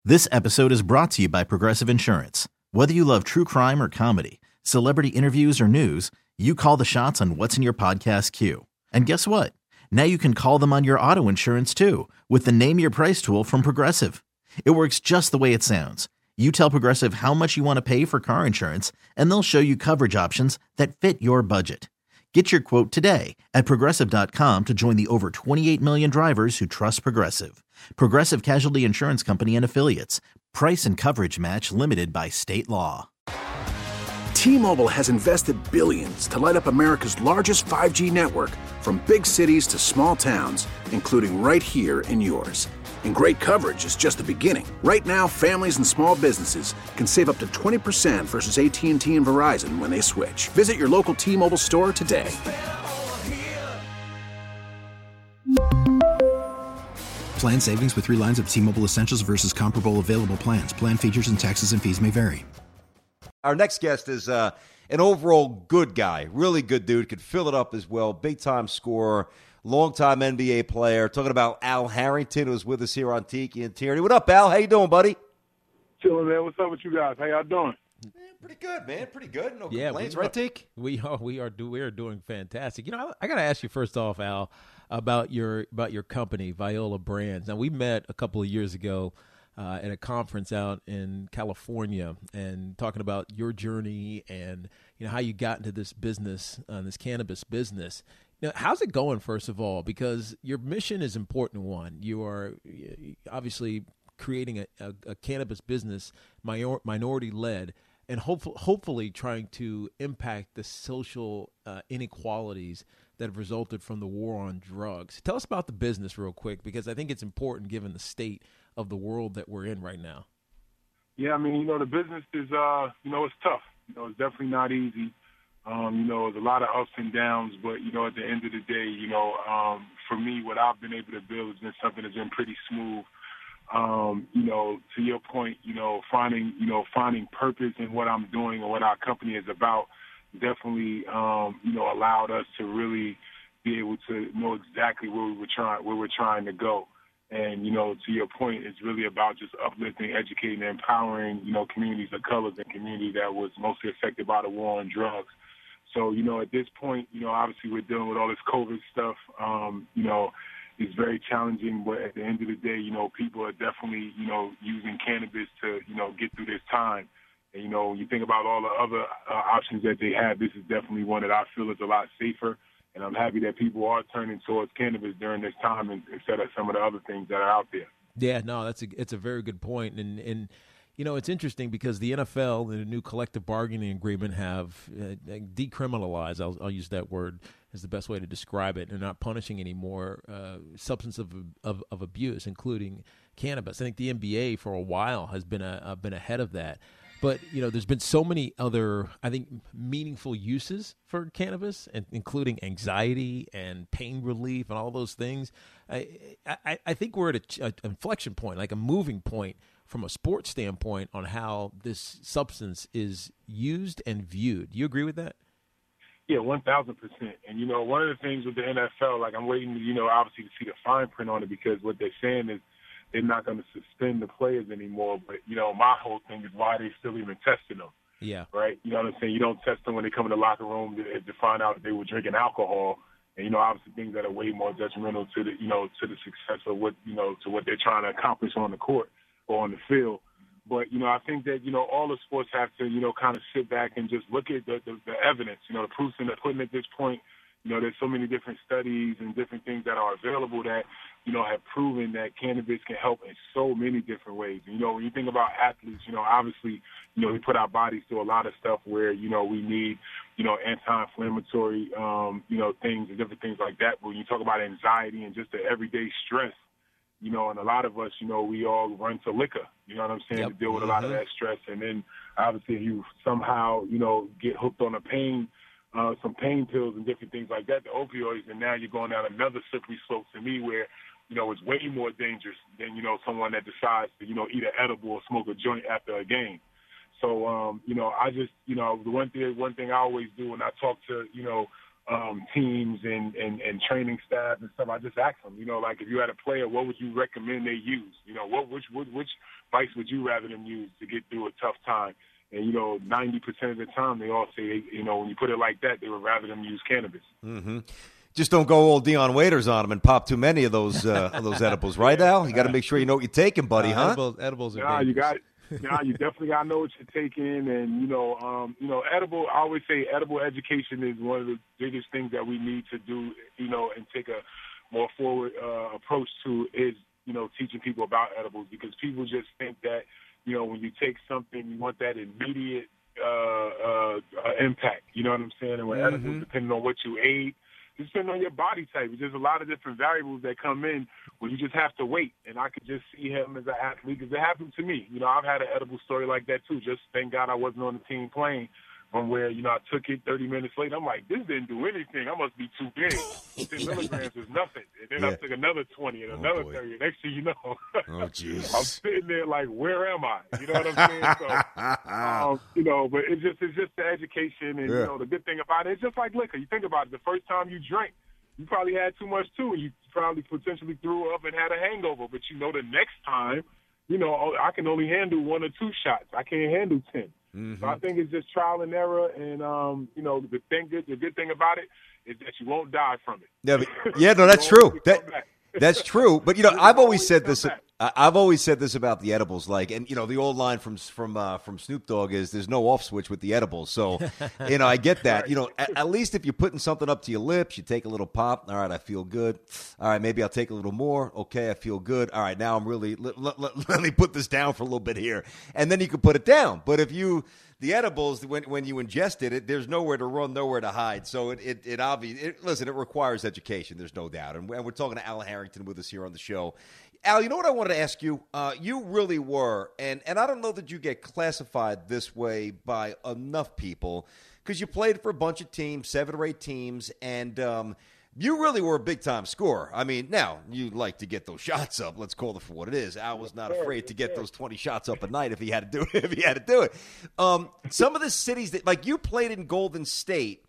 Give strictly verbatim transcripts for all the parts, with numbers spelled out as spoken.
This episode is brought to you by Progressive Insurance. Whether you love true crime or comedy, celebrity interviews or news, you call the shots on what's in your podcast queue. And guess what? Now you can call them on your auto insurance too with the Name Your Price tool from Progressive. It works just the way it sounds. You tell Progressive how much you want to pay for car insurance, and they'll show you coverage options that fit your budget. Get your quote today at Progressive dot com to join the over twenty-eight million drivers who trust Progressive. Progressive Casualty Insurance Company and Affiliates. Price and coverage match limited by state law. T-Mobile has invested billions to light up America's largest five G network, from big cities to small towns, including right here in yours. And great coverage is just the beginning. Right now, families and small businesses can save up to twenty percent versus A T and T and Verizon when they switch. Visit your local T-Mobile store today. Plan savings with three lines of T-Mobile Essentials versus comparable available plans. Plan features and taxes and fees may vary. Our next guest is uh, an overall good guy, really good dude, could fill it up as well, big-time scorer, longtime N B A player. Talking about Al Harrington, who's with us here on Tiki and Tierney. What up, Al? How you doing, buddy? Chilling, man. What's up with you guys? How y'all doing? Yeah, pretty good, man. Pretty good. No yeah, complaints, we, right, Tiki? We are. We are. Do we are doing fantastic. You know, I, I got to ask you first off, Al, about your about your company, Viola Brands. Now, we met a couple of years ago uh, at a conference out in California, and talking about your journey and you know how you got into this business, uh, this cannabis business. Now, how's it going, first of all? Because your mission is an important one. You are obviously creating a, a, a cannabis business, minor, minority-led, and hopefully, hopefully trying to impact the social uh, inequalities that have resulted from the war on drugs. Tell us about the business real quick, because I think it's important given the state of the world that we're in right now. Yeah, I mean, you know, the business is, uh, you know, it's tough. You know, it's definitely not easy. Um, you know, there's a lot of ups and downs, but, you know, at the end of the day, you know, um, for me, what I've been able to build has been something that's been pretty smooth. Um, you know, to your point, you know, finding, you know, finding purpose in what I'm doing and what our company is about definitely, um, you know, allowed us to really be able to know exactly where we were trying, where we're trying to go. And, you know, to your point, it's really about just uplifting, educating, and empowering, you know, communities of colors and community that was mostly affected by the war on drugs. So, you know, at this point, you know, obviously we're dealing with all this COVID stuff, um, you know, it's very challenging, but at the end of the day, you know, people are definitely, you know, using cannabis to, you know, get through this time. And, you know, when you think about all the other uh, options that they have, this is definitely one that I feel is a lot safer. And I'm happy that people are turning towards cannabis during this time instead of some of the other things that are out there. Yeah, no, that's a, it's a very good point. And, and, you know, it's interesting because the N F L and the new collective bargaining agreement have uh, decriminalized, I'll, I'll use that word as the best way to describe it. They're not punishing anymore uh, substance of, of of abuse, including cannabis. I think the N B A for a while has been a, uh, been ahead of that. But, you know, there's been so many other, I think, meaningful uses for cannabis, and including anxiety and pain relief and all those things. I I, I think we're at an inflection point, like a moving point from a sports standpoint on how this substance is used and viewed. Do you agree with that? Yeah, one thousand percent. And, you know, one of the things with the N F L, like I'm waiting, you know, obviously to see the fine print on it, because what they're saying is they're not going to suspend the players anymore. But, you know, my whole thing is why they still even testing them. Yeah. Right? You know what I'm saying? You don't test them when they come in the locker room to, to find out if they were drinking alcohol. And, you know, obviously things that are way more detrimental to the, you know, to the success of what, you know, to what they're trying to accomplish on the court or on the field. But, you know, I think that, you know, all the sports have to, you know, kind of sit back and just look at the, the, the evidence, you know, the proofs in the pudding at this point. You know, there's so many different studies and different things that are available that, you know, have proven that cannabis can help in so many different ways. And, you know, when you think about athletes, you know, obviously, you know, we put our bodies through a lot of stuff where, you know, we need, you know, anti-inflammatory, um, you know, things and different things like that. But when you talk about anxiety and just the everyday stress, you know, and a lot of us, you know, we all run to liquor, you know what I'm saying, yep. to deal with a lot of that stress. And then obviously if you somehow, you know, get hooked on a pain, uh, some pain pills and different things like that, the opioids, and now you're going down another slippery slope to me where, you know, it's way more dangerous than, you know, someone that decides to, you know, eat an edible or smoke a joint after a game. So, um, you know, I just, you know, the one thing, one thing I always do when I talk to, you know, um, teams and, and, and training staff and stuff, I just ask them, you know, like if you had a player, what would you recommend they use? You know, what which which, which vice would you rather them use to get through a tough time? And, you know, ninety percent of the time they all say, you know, when you put it like that, they would rather them use cannabis. Mm-hmm. Just don't go all Dion Waiters on them and pop too many of those uh, of those edibles, right, Al? You got to make sure you know what you're taking, buddy, uh, huh? Edibles, edibles are Nah, you dangerous. got it. Nah, you definitely got to know what you're taking. And, you know, um, you know, edible, I always say edible education is one of the biggest things that we need to do, you know, and take a more forward uh, approach to is, you know, teaching people about edibles, because people just think that, you know, when you take something, you want that immediate uh, uh, uh, impact. You know what I'm saying? And with Mm-hmm. edibles, depending on what you ate, depending on your body type, there's a lot of different variables that come in where you just have to wait. And I could just see him as an athlete, because it happened to me. You know, I've had an edible story like that too. Just thank God I wasn't on the team playing, from where, you know, I took it thirty minutes later. I'm like, this didn't do anything. I must be too big. ten milligrams is nothing. And then Yeah. I took another twenty and Oh, another boy. thirty. Next thing you know, Oh, jeez. I'm sitting there like, where am I? You know what I'm saying? So, um, you know, but it's just it's just the education, and Yeah. you know, the good thing about it, it's just like liquor. You think about it. The first time you drank, you probably had too much too, and you probably potentially threw up and had a hangover. But you know, the next time, you know, oh, I can only handle one or two shots. I can't handle ten. Mm-hmm. So I think it's just trial and error, and um, you know, the thing, good, the good thing about it is that you won't die from it. Yeah, but, yeah, no, that's You true. always That, come back. that's true. But you know, You I've always always said come this. back. I- I've always said this about the edibles. Like, and you know, the old line from from uh, from Snoop Dogg is, "There's no off switch with the edibles." So, you know, I get that. You know, at, at least if you're putting something up to your lips, you take a little pop. All right, I feel good. All right, maybe I'll take a little more. Okay, I feel good. All right, now I'm really let, let, let, let me put this down for a little bit here, and then you can put it down. But if you the edibles, when when you ingest it, it there's nowhere to run, nowhere to hide. So it it, it obviously listen. It requires education. There's no doubt. And, and we're talking to Al Harrington with us here on the show. Al, you know what I wanted to ask you? Uh, you really were, and, and I don't know that you get classified this way by enough people, because you played for a bunch of teams, seven or eight teams, and um, you really were a big-time scorer. I mean, now, you like to get those shots up. Let's call it for what it is. Al was not afraid to get those twenty shots up a night if he had to do it. If he had to do it. Um, some of the cities that, like, you played in Golden State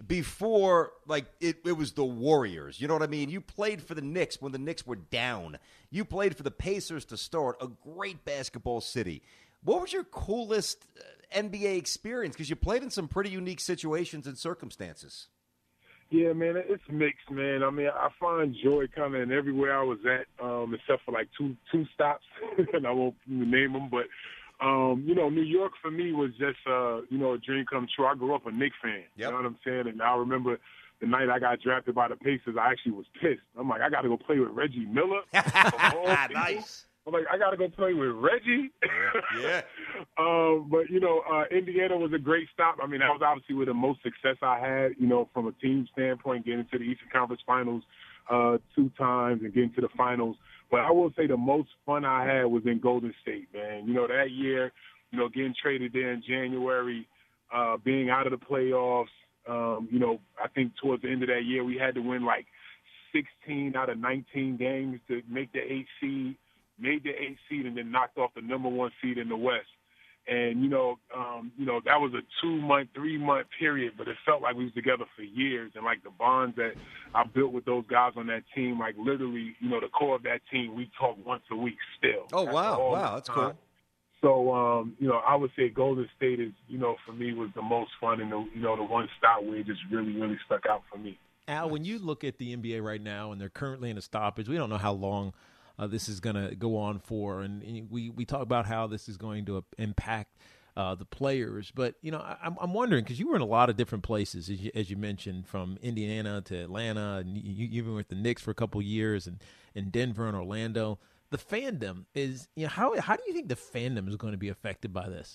before, like, it, it was the Warriors. You know what I mean? You played for the Knicks when the Knicks were down. You played for the Pacers to start, a great basketball city. What was your coolest uh, N B A experience? Because you played in some pretty unique situations and circumstances. Yeah, man, it's mixed, man. I mean, I find joy kind of in everywhere I was at, um, except for like two two stops, and I won't name them. But um, you know, New York for me was just uh, you know a dream come true. I grew up a Knicks fan. Yep. You know what I'm saying? And I remember the night I got drafted by the Pacers, I actually was pissed. I'm like, I got to go play with Reggie Miller. of all people. Nice. I'm like, I got to go play with Reggie. Yeah. um, but, you know, uh, Indiana was a great stop. I mean, that was obviously where the most success I had, you know, from a team standpoint, getting to the Eastern Conference Finals uh, two times and getting to the finals. But I will say the most fun I had was in Golden State, man. You know, that year, you know, getting traded there in January, uh, being out of the playoffs. Um, you know, I think towards the end of that year, we had to win like sixteen out of nineteen games to make the eighth seed. Made the eighth seed and then knocked off the number one seed in the West. And, you know, um, you know, that was a two-month, three-month period, but it felt like we was together for years. And, like, the bonds that I built with those guys on that team, like, literally, you know, the core of that team, we talk once a week still. Oh, After wow. all Wow, this that's time. cool. So, um, you know, I would say Golden State is, you know, for me was the most fun and, the, you know, the one stop where it just really, really stuck out for me. Al, when you look at the N B A right now, and they're currently in a stoppage, we don't know how long uh, this is going to go on for, and, and we, we talk about how this is going to impact uh, the players. But, you know, I, I'm, I'm wondering, because you were in a lot of different places, as you, as you mentioned, from Indiana to Atlanta, and you, you were with the Knicks for a couple of years, and in Denver and Orlando. The fandom is, you know, how how do you think the fandom is going to be affected by this?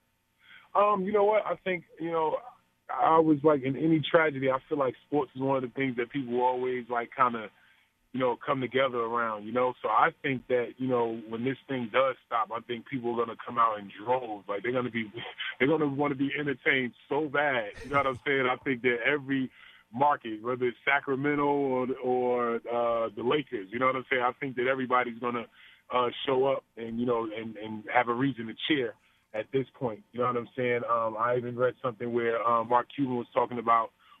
Um, you know what? I think, you know, I was like in any tragedy, I feel like sports is one of the things that people always like kind of, you know, come together around, you know. So I think that, you know, when this thing does stop, I think people are going to come out in droves. Like they're going to be, they're going to want to be entertained so bad. You know what I'm saying? I think that every market, whether it's Sacramento or, or uh, the Lakers, you know what I'm saying? I think that everybody's going to uh, show up and, you know, and, and have a reason to cheer at this point. You know what I'm saying? Um, I even read something where um, Mark Cuban was talking about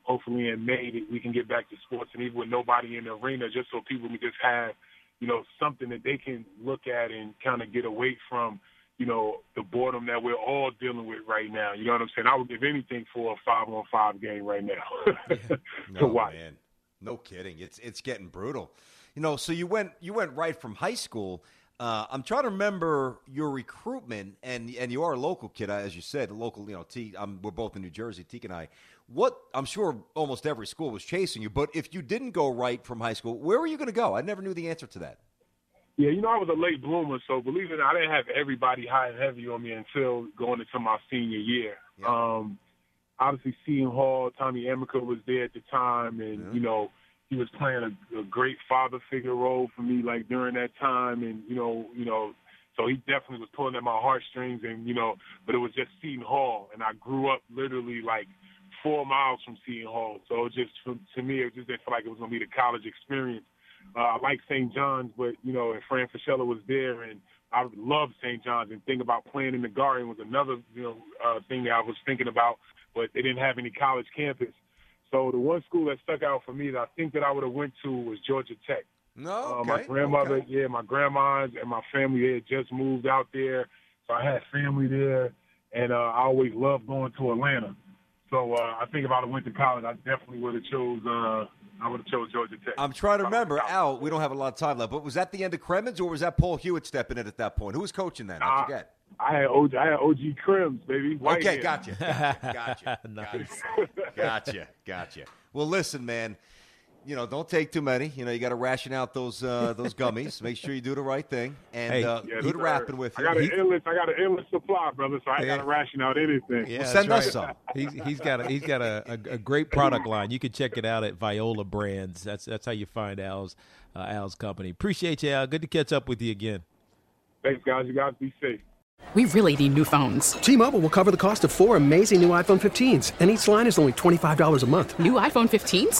hopefully in May that we can get back to sports, and even with nobody in the arena, just so people can just have, you know, something that they can look at and kind of get away from, you know, the boredom that we're all dealing with right now. You know what I'm saying? I would give anything for a five-on-five game right now to no, watch. Man. No kidding. It's it's getting brutal. You know, so you went you went right from high school. Uh, I'm trying to remember your recruitment, and and you are a local kid, as you said, local. You know, T. I'm, we're both in New Jersey, Teak and I. What I'm sure almost every school was chasing you, but if you didn't go right from high school, where were you going to go? I never knew the answer to that. Yeah, you know, I was a late bloomer, so believe it or not, I didn't have everybody high and heavy on me until going into my senior year. Yeah. Um, obviously, Seton Hall, Tommy Amica was there at the time, and, yeah. you know, he was playing a, a great father figure role for me, like, during that time, and, you know, you know, so he definitely was pulling at my heartstrings, and, you know, but it was just Seton Hall, and I grew up literally, like, four miles from Seton Hall, so it just, to me, it just didn't feel like it was going to be the college experience. Uh, I like Saint John's, but, you know, and Fran Fraschilla was there, and I loved Saint John's, and thinking about playing in the Garden was another, you know, uh, thing that I was thinking about, but they didn't have any college campus. So the one school that stuck out for me that I think that I would have went to was Georgia Tech. No, okay. Uh, my grandmother, okay. yeah, my grandmas and my family, they had just moved out there, so I had family there, and uh, I always loved going to Atlanta. So uh, I think if I would have went to college, I definitely would have chose uh, I would have chose Georgia Tech. I'm trying to remember, Al, we don't have a lot of time left, but was that the end of Cremins, or was that Paul Hewitt stepping in at that point? Who was coaching then? I forget. Uh, I had O G, I had O G Crims, baby. White okay, hair. gotcha. Gotcha. Gotcha. Nice. Gotcha. Gotcha. Well, listen, man. You know, don't take too many. You know, you got to ration out those uh, those gummies. Make sure you do the right thing. And Hey. uh, Yes, good sir. rapping with I you. got an He- endless, I got an endless supply, brother. So I Yeah. got to ration out anything. Yeah, well, send that's us right. some. He's he's got a, he's got a, a, a great product line. You can check it out at Viola Brands. That's that's how you find Al's uh, Al's company. Appreciate you, Al. Good to catch up with you again. Thanks, guys. You guys be safe. We really need new phones. T-Mobile will cover the cost of four amazing new iPhone fifteens, and each line is only twenty-five dollars a month. New iPhone fifteens?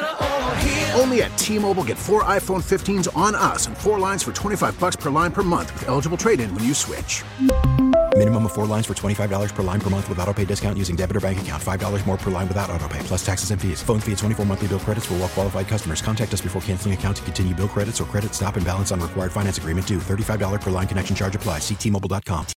Only at T-Mobile, get four iPhone fifteens on us and four lines for twenty-five bucks per line per month with eligible trade-in when you switch. Minimum of four lines for twenty-five dollars per line per month with autopay discount using debit or bank account. five dollars more per line without autopay, plus taxes and fees. Phone fee at twenty-four monthly bill credits for well qualified customers. Contact us before canceling account to continue bill credits or credit stop and balance on required finance agreement due. thirty-five dollars per line connection charge applies. See T Mobile dot com.